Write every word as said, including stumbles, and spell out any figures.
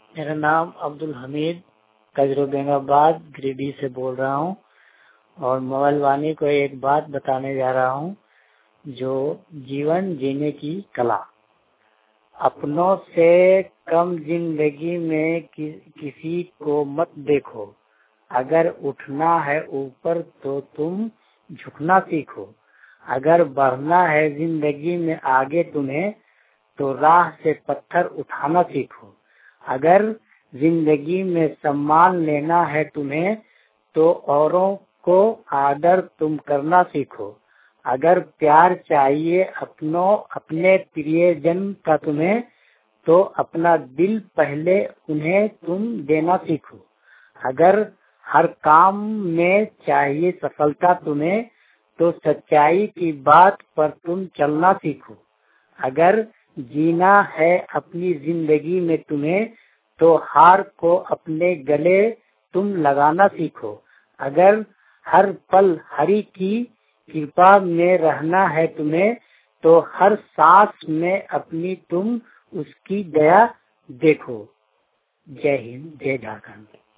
मेरा नाम अब्दुल हमीद कजरोबेंगाबाद गिरिडीह से बोल रहा हूँ और मोबाइल वाणी को एक बात बताने जा रहा हूँ जो जीवन जीने की कला। अपनों से कम जिंदगी में कि, किसी को मत देखो। अगर उठना है ऊपर तो तुम झुकना सीखो। अगर बढ़ना है जिंदगी में आगे तुम्हें तो राह से पत्थर उठाना सीखो। अगर जिंदगी में सम्मान लेना है तुम्हें तो औरों को आदर तुम करना सीखो। अगर प्यार चाहिए अपनों अपने प्रियजन का तुम्हें तो अपना दिल पहले उन्हें तुम देना सीखो। अगर हर काम में चाहिए सफलता तुम्हें तो सच्चाई की बात पर तुम चलना सीखो। अगर जीना है अपनी जिंदगी में तुम्हें तो हार को अपने गले तुम लगाना सीखो। अगर हर पल हरि की कृपा में रहना है तुम्हें तो हर सांस में अपनी तुम उसकी दया देखो। जय हिंद, जय झारखंड।